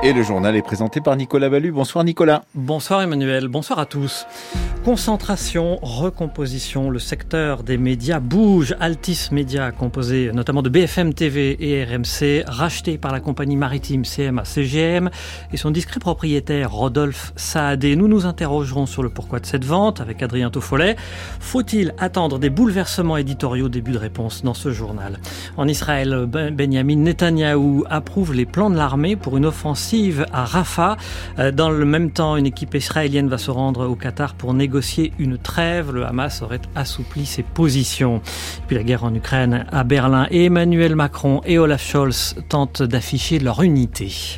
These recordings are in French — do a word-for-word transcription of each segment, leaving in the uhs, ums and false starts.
Et le journal est présenté par Nicolas Ballu. Bonsoir Nicolas. Bonsoir Emmanuel, bonsoir à tous. Concentration, recomposition, le secteur des médias bouge. Altis Média, composé notamment de B F M T V et R M C, racheté par la compagnie maritime C M A C G M et son discret propriétaire Rodolphe Saadé. Nous nous interrogerons sur le pourquoi de cette vente avec Adrien Toffollet. Faut-il attendre des bouleversements éditoriaux? Début de réponse dans ce journal. En Israël, Benjamin Netanyahou approuve les plans de l'armée pour une offensive à Rafah. Dans le même temps, une équipe israélienne va se rendre au Qatar pour négocier une trêve. Le Hamas aurait assoupli ses positions. Puis la guerre en Ukraine à Berlin, et Emmanuel Macron et Olaf Scholz tentent d'afficher leur unité.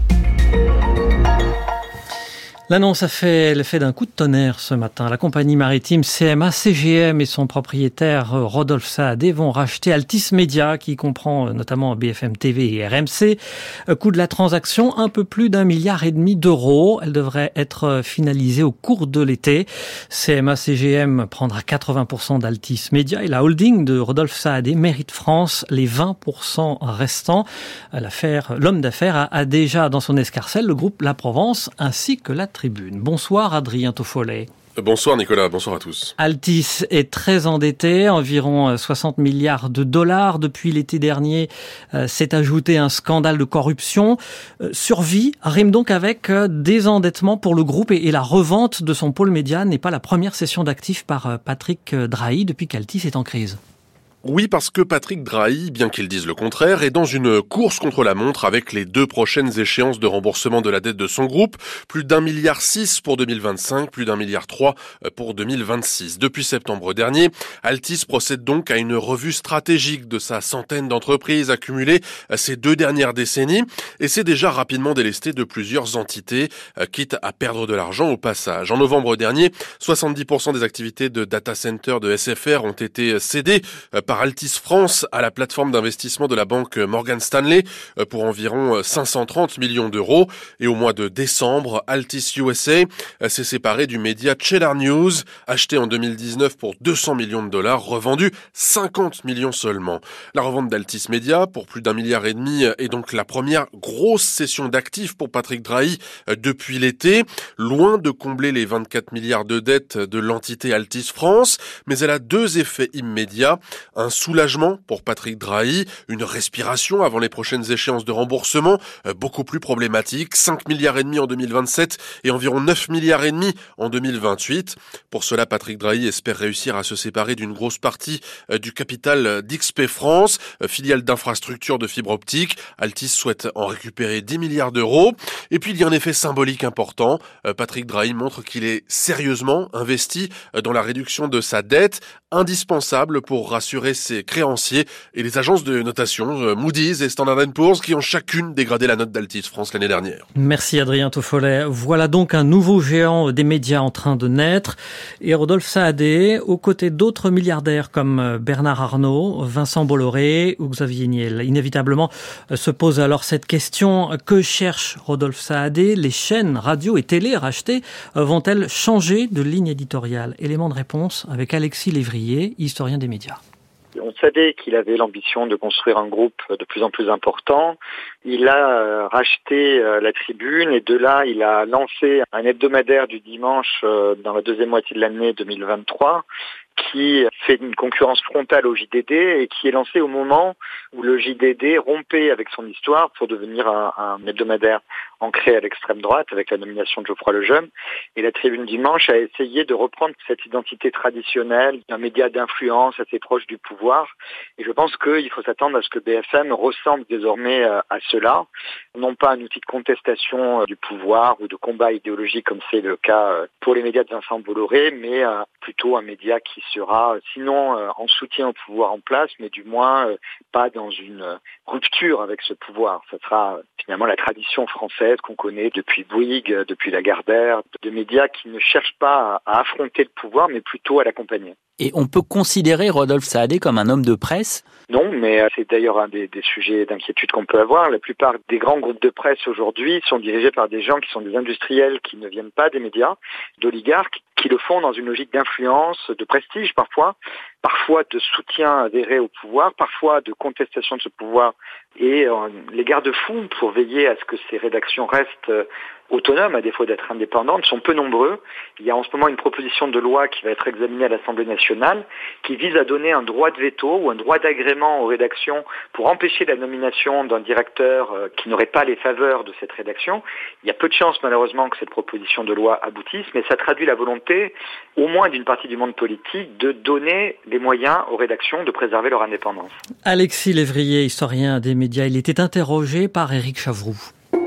L'annonce a fait l'effet d'un coup de tonnerre ce matin. La compagnie maritime C M A C G M et son propriétaire Rodolphe Saadé vont racheter Altis Média, qui comprend notamment B F M T V et R M C. Coût de la transaction, un peu plus d'un milliard et demi d'euros. Elle devrait être finalisée au cours de l'été. C M A C G M prendra quatre-vingts pour cent d'Altis Média et la holding de Rodolphe Saadé, Mérite France, les vingt pour cent restants. L'affaire, l'homme d'affaires a, a déjà dans son escarcelle le groupe La Provence ainsi que la Tribune. Bonsoir Adrien Toffollet. Bonsoir Nicolas, bonsoir à tous. Altis est très endetté, environ soixante milliards de dollars. Depuis l'été dernier, euh, s'est ajouté un scandale de corruption. Euh, survie rime donc avec euh, désendettement pour le groupe et, et la revente de son pôle média n'est pas la première cession d'actifs par euh, Patrick Drahi depuis qu'Altis est en crise. Oui, parce que Patrick Drahi, bien qu'il dise le contraire, est dans une course contre la montre avec les deux prochaines échéances de remboursement de la dette de son groupe. Plus d'un milliard six pour deux mille vingt-cinq, plus d'un milliard trois pour deux mille vingt-six. Depuis septembre dernier, Altis procède donc à une revue stratégique de sa centaine d'entreprises accumulées ces deux dernières décennies et s'est déjà rapidement délesté de plusieurs entités, quitte à perdre de l'argent au passage. En novembre dernier, soixante-dix pour cent des activités de data center de S F R ont été cédées par Altis France à la plateforme d'investissement de la banque Morgan Stanley pour environ cinq cent trente millions d'euros. Et au mois de décembre, Altis U S A s'est séparé du média Cheddar News, acheté en deux mille dix-neuf pour deux cents millions de dollars, revendu cinquante millions seulement. La revente d'Altis Média pour plus d'un milliard et demi est donc la première grosse cession d'actifs pour Patrick Drahi depuis l'été, loin de combler les vingt-quatre milliards de dettes de l'entité Altis France, mais elle a deux effets immédiats. Un soulagement pour Patrick Drahi, une respiration avant les prochaines échéances de remboursement, euh, beaucoup plus problématique, cinq milliards et demi en deux mille vingt-sept et environ neuf milliards et demi en deux mille vingt-huit. Pour cela, Patrick Drahi espère réussir à se séparer d'une grosse partie euh, du capital d'X P France, euh, filiale d'infrastructures de fibre optique. Altis souhaite en récupérer dix milliards d'euros. Et puis il y a un effet symbolique important. Euh, Patrick Drahi montre qu'il est sérieusement investi euh, dans la réduction de sa dette, indispensable pour rassurer ses créanciers et les agences de notation Moody's et Standard and Poor's qui ont chacune dégradé la note d'Altis France l'année dernière. Merci Adrien Toffollet. Voilà donc un nouveau géant des médias en train de naître et Rodolphe Saadé aux côtés d'autres milliardaires comme Bernard Arnault, Vincent Bolloré ou Xavier Niel. Inévitablement se pose alors cette question: que cherche Rodolphe Saadé? Les chaînes radio et télé rachetées vont-elles changer de ligne éditoriale? Élément de réponse avec Alexis Lévrier, historien des médias. On savait qu'il avait l'ambition de construire un groupe de plus en plus important. Il a racheté la Tribune et de là, il a lancé un hebdomadaire du dimanche dans la deuxième moitié de l'année deux mille vingt-trois qui fait une concurrence frontale au J D D et qui est lancé au moment où le J D D rompait avec son histoire pour devenir un, un hebdomadaire ancré à l'extrême droite avec la nomination de Geoffroy Lejeune. Et la Tribune Dimanche a essayé de reprendre cette identité traditionnelle d'un média d'influence assez proche du pouvoir. Et je pense qu'il faut s'attendre à ce que B F M ressemble désormais à cela. Non pas un outil de contestation du pouvoir ou de combat idéologique comme c'est le cas pour les médias de Vincent Bolloré, mais plutôt un média qui sera sinon en soutien au pouvoir en place, mais du moins pas dans une rupture avec ce pouvoir. Ça sera finalement la tradition française qu'on connaît depuis Bouygues, depuis Lagardère, de médias qui ne cherchent pas à affronter le pouvoir, mais plutôt à l'accompagner. Et on peut considérer Rodolphe Saadé comme un homme de presse ? Non, mais c'est d'ailleurs un des, des sujets d'inquiétude qu'on peut avoir. La plupart des grands groupes de presse aujourd'hui sont dirigés par des gens qui sont des industriels qui ne viennent pas des médias, d'oligarques, qui le font dans une logique d'influence, de prestige parfois, parfois de soutien avéré au pouvoir, parfois de contestation de ce pouvoir, et euh, les garde-fous pour veiller à ce que ces rédactions restent euh, autonomes, à défaut d'être indépendantes, sont peu nombreux. Il y a en ce moment une proposition de loi qui va être examinée à l'Assemblée nationale qui vise à donner un droit de veto ou un droit d'agrément aux rédactions pour empêcher la nomination d'un directeur euh, qui n'aurait pas les faveurs de cette rédaction. Il y a peu de chances malheureusement que cette proposition de loi aboutisse, mais ça traduit la volonté, au moins d'une partie du monde politique, de donner les moyens aux rédactions de préserver leur indépendance. Alexis Lévrier, historien des médias, il était interrogé par Éric Chavroux.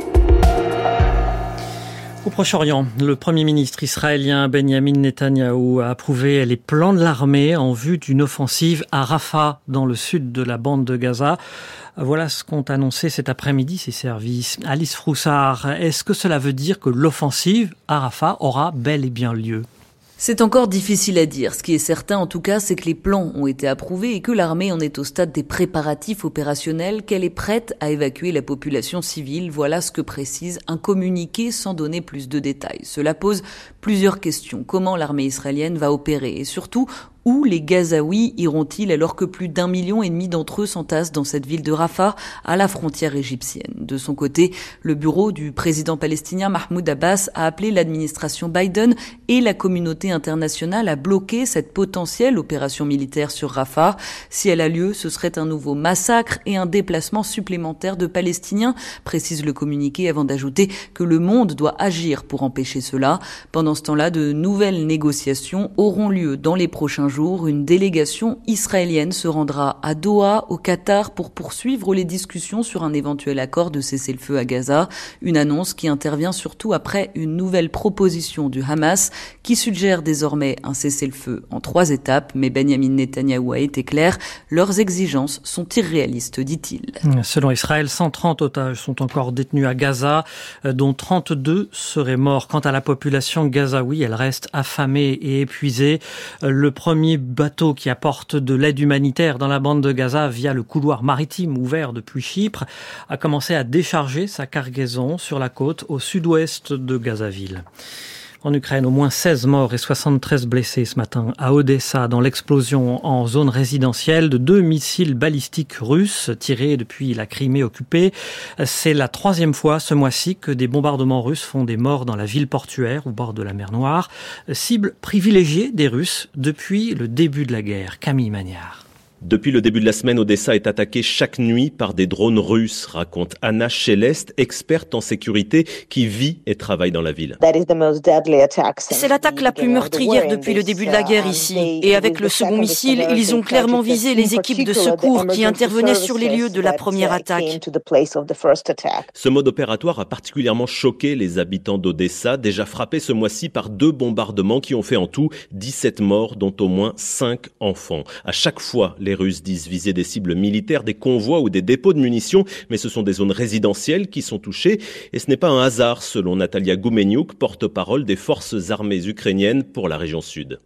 Au Proche-Orient, le Premier ministre israélien Benjamin Netanyahou a approuvé les plans de l'armée en vue d'une offensive à Rafah, dans le sud de la bande de Gaza. Voilà ce qu'ont annoncé cet après-midi ces services. Alice Froussard, est-ce que cela veut dire que l'offensive à Rafah aura bel et bien lieu ? C'est encore difficile à dire. Ce qui est certain, en tout cas, c'est que les plans ont été approuvés et que l'armée en est au stade des préparatifs opérationnels, qu'elle est prête à évacuer la population civile. Voilà ce que précise un communiqué sans donner plus de détails. Cela pose plusieurs questions. Comment l'armée israélienne va opérer? Et surtout, où les Gazaouis iront-ils alors que plus d'un million et demi d'entre eux s'entassent dans cette ville de Rafah, à la frontière égyptienne? De son côté, le bureau du président palestinien Mahmoud Abbas a appelé l'administration Biden et la communauté internationale à bloquer cette potentielle opération militaire sur Rafah. Si elle a lieu, ce serait un nouveau massacre et un déplacement supplémentaire de Palestiniens, précise le communiqué avant d'ajouter que le monde doit agir pour empêcher cela. Pendant ce temps-là, de nouvelles négociations auront lieu dans les prochains jours. Une délégation israélienne se rendra à Doha, au Qatar, pour poursuivre les discussions sur un éventuel accord de cessez-le-feu à Gaza. Une annonce qui intervient surtout après une nouvelle proposition du Hamas qui suggère désormais un cessez-le-feu en trois étapes. Mais Benjamin Netanyahou a été clair, leurs exigences sont irréalistes, dit-il. Selon Israël, cent trente otages sont encore détenus à Gaza, dont trente-deux seraient morts. Quant à la population gazaoui, elle reste affamée et épuisée. Le premier bateau qui apporte de l'aide humanitaire dans la bande de Gaza via le couloir maritime ouvert depuis Chypre a commencé à décharger sa cargaison sur la côte au sud-ouest de Gazaville. En Ukraine, au moins seize morts et soixante-treize blessés ce matin à Odessa dans l'explosion en zone résidentielle de deux missiles balistiques russes tirés depuis la Crimée occupée. C'est la troisième fois ce mois-ci que des bombardements russes font des morts dans la ville portuaire au bord de la mer Noire, cible privilégiée des Russes depuis le début de la guerre. Camille Magnard. Depuis le début de la semaine, Odessa est attaquée chaque nuit par des drones russes, raconte Anna Chelest, experte en sécurité qui vit et travaille dans la ville. C'est l'attaque la plus meurtrière depuis le début de la guerre ici. Et avec le second missile, ils ont clairement visé les équipes de secours qui intervenaient sur les lieux de la première attaque. Ce mode opératoire a particulièrement choqué les habitants d'Odessa, déjà frappés ce mois-ci par deux bombardements qui ont fait en tout dix-sept morts, dont au moins cinq enfants. À chaque fois, les Les Russes disent viser des cibles militaires, des convois ou des dépôts de munitions, mais ce sont des zones résidentielles qui sont touchées. Et ce n'est pas un hasard, selon Natalia Goumeniuk, porte-parole des forces armées ukrainiennes pour la région sud.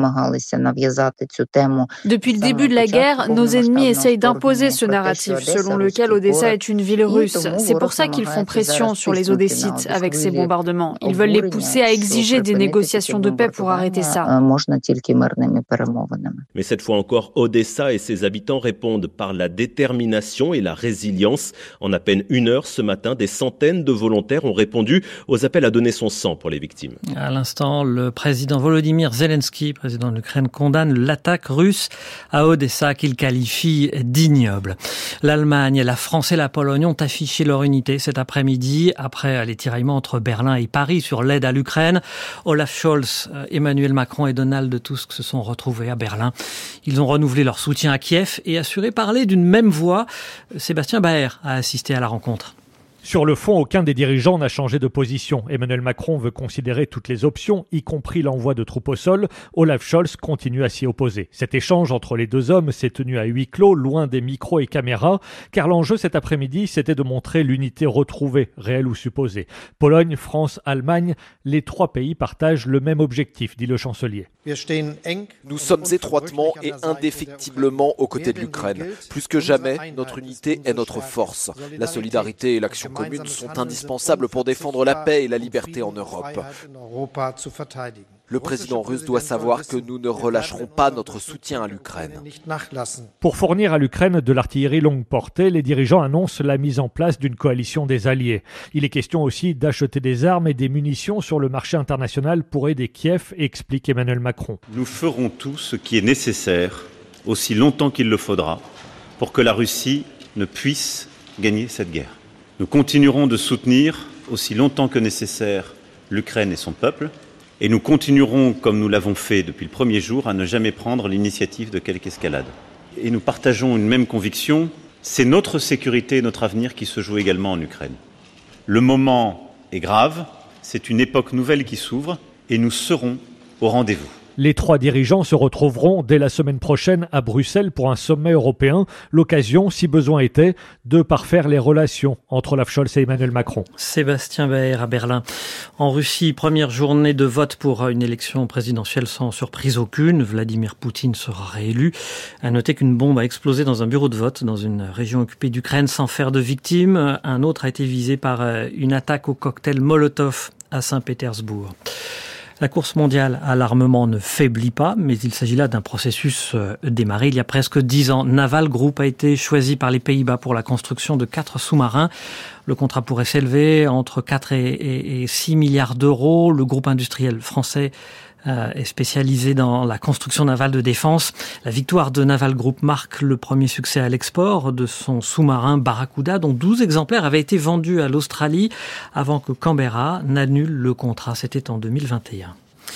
Depuis le début de la guerre, nos ennemis essayent d'imposer ce narratif, selon lequel Odessa est une ville russe. C'est pour ça qu'ils font pression sur les Odessites avec ces bombardements. Ils veulent les pousser à exiger des négociations de paix pour arrêter ça. Mais cette fois encore, Odessa et ses habitants répondent par la détermination et la résilience. En à peine une heure ce matin, des centaines de volontaires ont répondu aux appels à donner son sang pour les victimes. À l'instant, le président Volodymyr Zelensky, président de l'Ukraine, condamne l'attaque russe à Odessa qu'il qualifie d'ignoble. L'Allemagne, la France et la Pologne ont affiché leur unité cet après-midi après les tiraillements entre Berlin et Paris sur l'aide à l'Ukraine. Olaf Scholz, Emmanuel Macron et Donald Tusk se sont retrouvés à Berlin. Ils ont renouvelé leur soutien à Kiev et assuré parler d'une même voix. Sébastien Baer a assisté à la rencontre. Sur le fond, aucun des dirigeants n'a changé de position. Emmanuel Macron veut considérer toutes les options, y compris l'envoi de troupes au sol. Olaf Scholz continue à s'y opposer. Cet échange entre les deux hommes s'est tenu à huis clos, loin des micros et caméras, car l'enjeu cet après-midi, c'était de montrer l'unité retrouvée, réelle ou supposée. Pologne, France, Allemagne, les trois pays partagent le même objectif, dit le chancelier. Nous sommes étroitement et indéfectiblement aux côtés de l'Ukraine. Plus que jamais, notre unité est notre force. La solidarité et l'action opérations communes sont indispensables pour défendre la paix et la liberté en Europe. Le président russe doit savoir que nous ne relâcherons pas notre soutien à l'Ukraine. Pour fournir à l'Ukraine de l'artillerie longue portée, les dirigeants annoncent la mise en place d'une coalition des alliés. Il est question aussi d'acheter des armes et des munitions sur le marché international pour aider Kiev, explique Emmanuel Macron. Nous ferons tout ce qui est nécessaire, aussi longtemps qu'il le faudra, pour que la Russie ne puisse gagner cette guerre. Nous continuerons de soutenir, aussi longtemps que nécessaire, l'Ukraine et son peuple. Et nous continuerons, comme nous l'avons fait depuis le premier jour, à ne jamais prendre l'initiative de quelque escalade. Et nous partageons une même conviction, c'est notre sécurité et notre avenir qui se jouent également en Ukraine. Le moment est grave, c'est une époque nouvelle qui s'ouvre et nous serons au rendez-vous. Les trois dirigeants se retrouveront dès la semaine prochaine à Bruxelles pour un sommet européen. L'occasion, si besoin était, de parfaire les relations entre Olaf Scholz et Emmanuel Macron. Sébastien Baer à Berlin. En Russie, première journée de vote pour une élection présidentielle sans surprise aucune. Vladimir Poutine sera réélu. À noter qu'une bombe a explosé dans un bureau de vote dans une région occupée d'Ukraine sans faire de victimes. Un autre a été visé par une attaque au cocktail Molotov à Saint-Pétersbourg. La course mondiale à l'armement ne faiblit pas, mais il s'agit là d'un processus démarré il y a presque dix ans. Naval Group a été choisi par les Pays-Bas pour la construction de quatre sous-marins. Le contrat pourrait s'élever entre quatre et six milliards d'euros. Le groupe industriel français est spécialisé dans la construction navale de défense. La victoire de Naval Group marque le premier succès à l'export de son sous-marin Barracuda, dont douze exemplaires avaient été vendus à l'Australie avant que Canberra n'annule le contrat. C'était en deux mille vingt et un.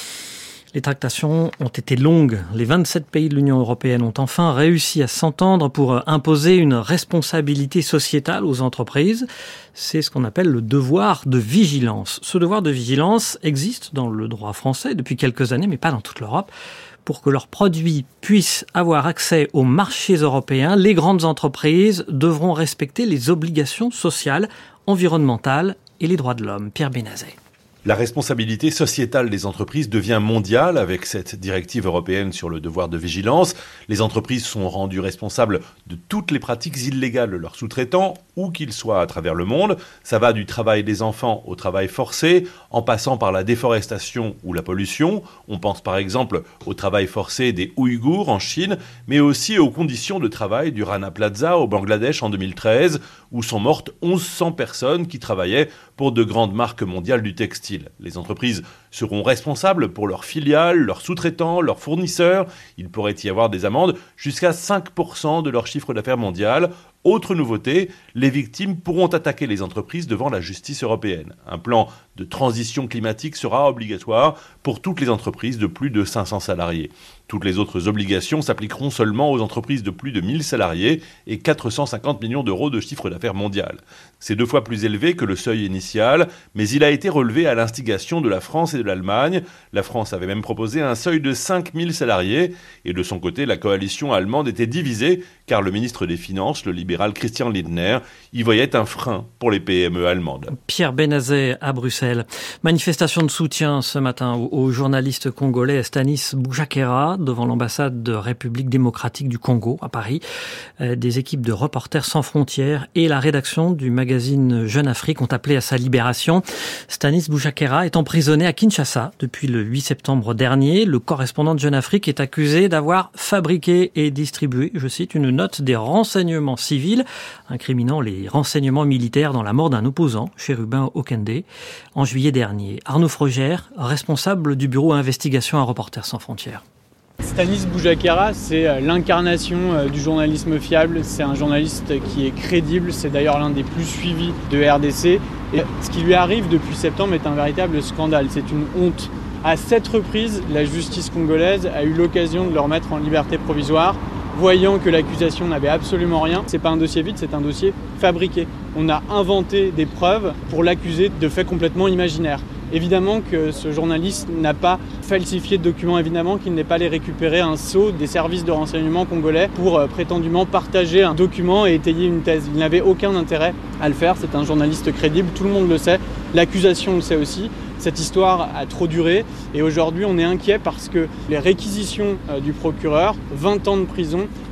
Les tractations ont été longues. Les vingt-sept pays de l'Union européenne ont enfin réussi à s'entendre pour imposer une responsabilité sociétale aux entreprises. C'est ce qu'on appelle le devoir de vigilance. Ce devoir de vigilance existe dans le droit français depuis quelques années, mais pas dans toute l'Europe. Pour que leurs produits puissent avoir accès aux marchés européens, les grandes entreprises devront respecter les obligations sociales, environnementales et les droits de l'homme. Pierre Benazet. La responsabilité sociétale des entreprises devient mondiale avec cette directive européenne sur le devoir de vigilance. Les entreprises sont rendues responsables de toutes les pratiques illégales de leurs sous-traitants, où qu'ils soient à travers le monde. Ça va du travail des enfants au travail forcé, en passant par la déforestation ou la pollution. On pense par exemple au travail forcé des Ouïghours en Chine, mais aussi aux conditions de travail du Rana Plaza au Bangladesh en deux mille treize, où sont mortes mille cent personnes qui travaillaient pour de grandes marques mondiales du textile. Les entreprises seront responsables pour leurs filiales, leurs sous-traitants, leurs fournisseurs. Il pourrait y avoir des amendes jusqu'à cinq pour cent de leur chiffre d'affaires mondial. Autre nouveauté, les victimes pourront attaquer les entreprises devant la justice européenne. Un plan de transition climatique sera obligatoire pour toutes les entreprises de plus de cinq cents salariés. Toutes les autres obligations s'appliqueront seulement aux entreprises de plus de mille salariés et quatre cent cinquante millions d'euros de chiffre d'affaires mondial. C'est deux fois plus élevé que le seuil initial, mais il a été relevé à l'instigation de la France et de l'Allemagne. La France avait même proposé un seuil de cinq mille salariés, et de son côté, la coalition allemande était divisée, car le ministre des Finances, le libéral Christian Lindner, y voyait un frein pour les P M E allemandes. Pierre Benazet à Bruxelles. Manifestation de soutien ce matin au, au journaliste congolais Stanis Boujakera devant l'ambassade de République démocratique du Congo à Paris. Euh, des équipes de Reporters sans frontières et la rédaction du magazine Jeune Afrique ont appelé à sa libération. Stanis Boujakera est emprisonné à Kinshasa depuis le huit septembre dernier. Le correspondant de Jeune Afrique est accusé d'avoir fabriqué et distribué, je cite, une note des renseignements civils incriminant les renseignements militaires dans la mort d'un opposant, Chérubin Okende, en juillet dernier. Arnaud Frogère, responsable du bureau investigation à Reporters sans frontières. Stanis Boujakera, c'est l'incarnation du journalisme fiable. C'est un journaliste qui est crédible. C'est d'ailleurs l'un des plus suivis de R D C. Et ce qui lui arrive depuis septembre est un véritable scandale. C'est une honte. À sept reprises, la justice congolaise a eu l'occasion de le remettre en liberté provisoire, voyant que l'accusation n'avait absolument rien. C'est pas un dossier vide, c'est un dossier fabriqué. On a inventé des preuves pour l'accuser de faits complètement imaginaires. Évidemment que ce journaliste n'a pas falsifié de documents, évidemment qu'il n'est pas allé récupérer un sceau des services de renseignement congolais pour euh, prétendument partager un document et étayer une thèse. Il n'avait aucun intérêt à le faire, c'est un journaliste crédible, tout le monde le sait, l'accusation le sait aussi. Cette histoire a trop duré et aujourd'hui on est inquiet parce que les réquisitions euh, du procureur, vingt ans de prison,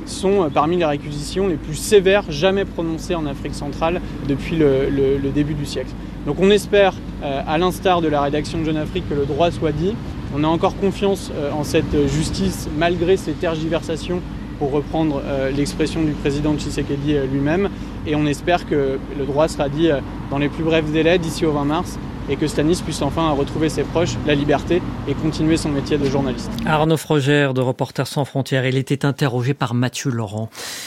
sont parmi les réquisitions les plus sévères jamais prononcées en Afrique centrale depuis le, le, le début du siècle. Donc on espère, euh, à l'instar de la rédaction de Jeune Afrique, que le droit soit dit. On a encore confiance euh, en cette justice malgré ces tergiversations, pour reprendre euh, l'expression du président Tshisekedi euh, lui-même. Et on espère que le droit sera dit euh, dans les plus brefs délais d'ici au vingt mars. Et que Stanis puisse enfin retrouver ses proches, la liberté et continuer son métier de journaliste. Arnaud Frogère de Reporters sans frontières, il était interrogé par Mathieu Laurent.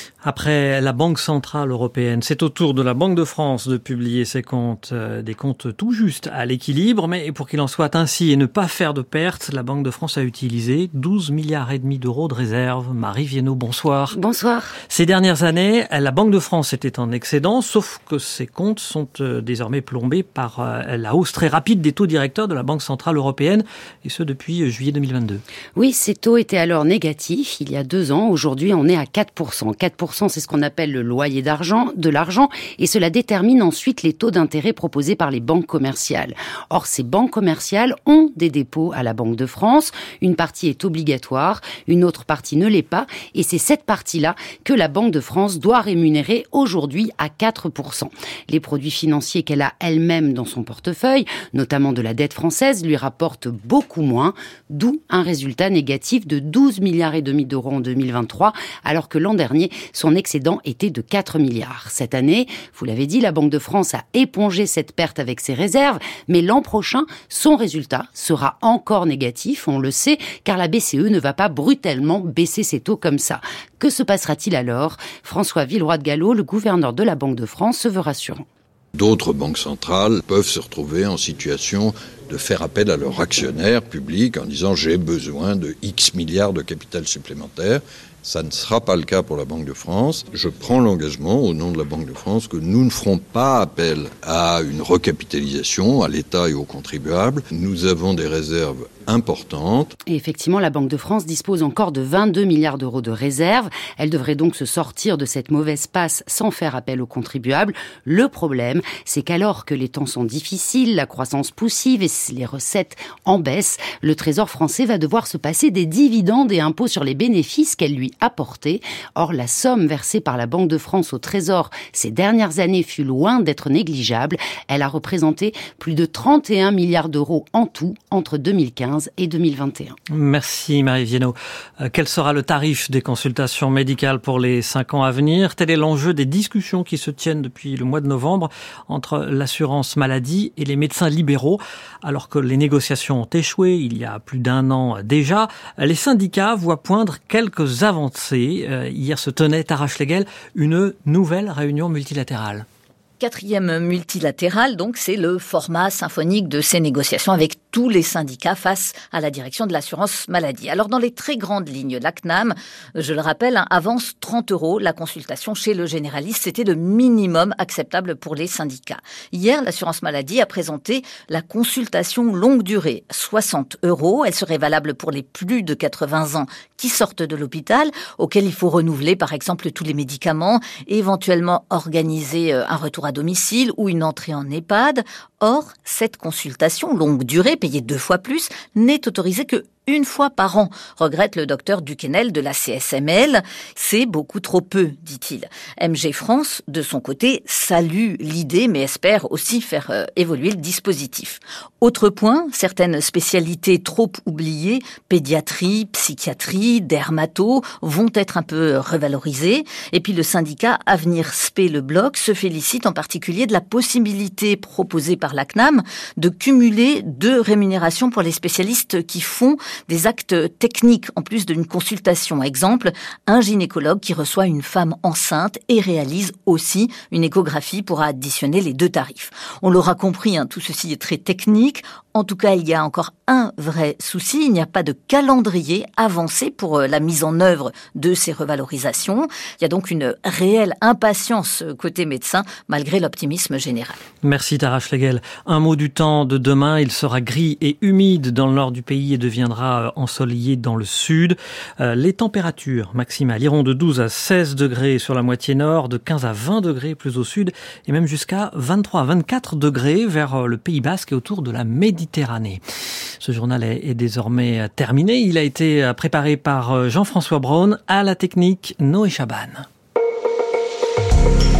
Après la Banque centrale européenne, c'est au tour de la Banque de France de publier ses comptes, euh, des comptes tout juste à l'équilibre, mais pour qu'il en soit ainsi et ne pas faire de pertes, la Banque de France a utilisé douze milliards et demi d'euros de réserves. Marie Viennot, bonsoir. Bonsoir. Ces dernières années, la Banque de France était en excédent, sauf que ses comptes sont euh, désormais plombés par euh, la hausse très rapide des taux directeurs de la Banque centrale européenne, et ce depuis juillet deux mille vingt-deux. Oui, ces taux étaient alors négatifs il y a deux ans. Aujourd'hui, on est à quatre pour cent. quatre pour cent, c'est ce qu'on appelle le loyer d'argent, de l'argent, et cela détermine ensuite les taux d'intérêt proposés par les banques commerciales. Or, ces banques commerciales ont des dépôts à la Banque de France. Une partie est obligatoire, une autre partie ne l'est pas, et c'est cette partie-là que la Banque de France doit rémunérer aujourd'hui à quatre pour cent. Les produits financiers qu'elle a elle-même dans son portefeuille, notamment de la dette française, lui rapportent beaucoup moins, d'où un résultat négatif de douze milliards et demi d'euros en deux mille vingt-trois, alors que l'an dernier, son excédent était de quatre milliards. Cette année, vous l'avez dit, la Banque de France a épongé cette perte avec ses réserves, mais l'an prochain, son résultat sera encore négatif, on le sait, car la B C E ne va pas brutalement baisser ses taux comme ça. Que se passera-t-il alors ? François Villeroy de Galhau, le gouverneur de la Banque de France, se veut rassurant. D'autres banques centrales peuvent se retrouver en situation de faire appel à leurs actionnaires publics en disant « j'ai besoin de X milliards de capital supplémentaire ». Ça ne sera pas le cas pour la Banque de France. Je prends l'engagement au nom de la Banque de France que nous ne ferons pas appel à une recapitalisation à l'État et aux contribuables. Nous avons des réserves importantes. Et effectivement, la Banque de France dispose encore de vingt-deux milliards d'euros de réserves. Elle devrait donc se sortir de cette mauvaise passe sans faire appel aux contribuables. Le problème, c'est qu'alors que les temps sont difficiles, la croissance poussive et les recettes en baisse, le Trésor français va devoir se passer des dividendes et impôts sur les bénéfices qu'elle lui apporté. Or, la somme versée par la Banque de France au Trésor ces dernières années fut loin d'être négligeable. Elle a représenté plus de trente et un milliards d'euros en tout entre deux mille quinze et deux mille vingt et un. Merci Marie Viennot. Euh, quel sera le tarif des consultations médicales pour les cinq ans à venir ? Tel est l'enjeu des discussions qui se tiennent depuis le mois de novembre entre l'assurance maladie et les médecins libéraux. Alors que les négociations ont échoué il y a plus d'un an déjà, les syndicats voient poindre quelques avancées. Euh, hier se tenait à Rachlegel une nouvelle réunion multilatérale. Quatrième multilatérale, donc c'est le format symphonique de ces négociations avec tous les syndicats face à la direction de l'assurance maladie. Alors dans les très grandes lignes, l'A C N A M, je le rappelle, hein, avance trente euros la consultation chez le généraliste. C'était le minimum acceptable pour les syndicats. Hier, l'assurance maladie a présenté la consultation longue durée, soixante euros. Elle serait valable pour les plus de quatre-vingts ans qui sortent de l'hôpital, auxquels il faut renouveler par exemple tous les médicaments et éventuellement organiser un retour à domicile ou une entrée en EHPAD. Or, cette consultation longue durée, payée deux fois plus, n'est autorisée que une fois par an, regrette le docteur Duquesnel de la C S M L. C'est beaucoup trop peu, dit-il. M G France, de son côté, salue l'idée, mais espère aussi faire euh, évoluer le dispositif. Autre point, certaines spécialités trop oubliées, pédiatrie, psychiatrie, dermato, vont être un peu revalorisées. Et puis le syndicat Avenir S P Le Bloc se félicite en particulier de la possibilité proposée par l'A C N A M de cumuler deux rémunérations pour les spécialistes qui font des actes techniques en plus d'une consultation. Exemple, un gynécologue qui reçoit une femme enceinte et réalise aussi une échographie pourra additionner les deux tarifs. On l'aura compris, hein, tout ceci est très technique. En tout cas, il y a encore un vrai souci. Il n'y a pas de calendrier avancé pour la mise en œuvre de ces revalorisations. Il y a donc une réelle impatience côté médecin, malgré l'optimisme général. Merci Tara Schlegel. Un mot du temps de demain. Il sera gris et humide dans le nord du pays et deviendra ensoleillé dans le sud. Les températures maximales iront de douze à seize degrés sur la moitié nord, de quinze à vingt degrés plus au sud, et même jusqu'à vingt-trois à vingt-quatre degrés vers le Pays Basque et autour de la Méditerranée. Ce journal est, est désormais terminé. Il a été préparé par Jean-François Braun, à la technique Noé Chaban.